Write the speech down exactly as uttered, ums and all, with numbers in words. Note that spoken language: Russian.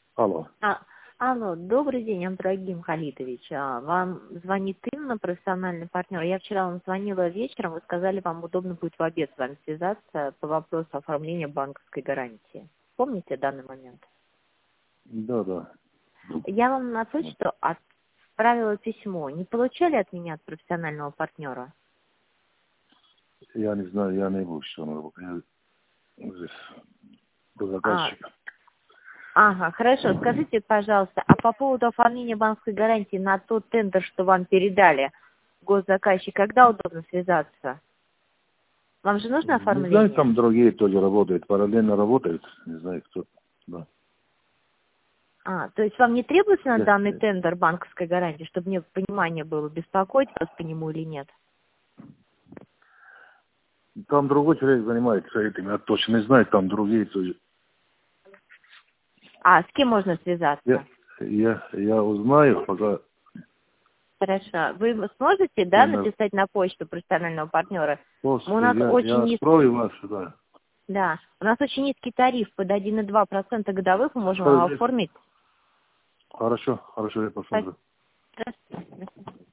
Алло. А, алло, добрый день, Абдрагим Халитович. А, Вам звонит Инна, профессиональный партнер. Я вчера вам звонила вечером, вы сказали, вам удобно будет в обед с вами связаться по вопросу оформления банковской гарантии. Помните данный момент? Да, да. Я вам на почту отправила письмо. Не получали от меня, от профессионального партнера? Я не знаю, я не был еще на работе. Я здесь до А, заказчика. ага, хорошо. Скажите, пожалуйста, а по поводу оформления банковской гарантии на тот тендер, что вам передали госзаказчик, когда удобно связаться? Вам же нужно Не знаю, оформление? там другие тоже работают, параллельно работают. Не знаю, кто. Да. А, то есть вам не требуется на Я- данный тендер банковской гарантии, чтобы мне понимание было, беспокоить вас по нему или нет? Там другой человек занимается этим, я точно не знаю, там другие тоже. А, с кем можно Я, связаться? я, я узнаю, пока Хорошо. Вы сможете, да, я на написать на почту профессионального партнера? У после, нас я, очень я низкий, спрою вас, да. да, у нас очень низкий тариф под один и два процента годовых, мы можем вам Скажи. оформить. Хорошо, хорошо, я посмотрю. Здравствуйте.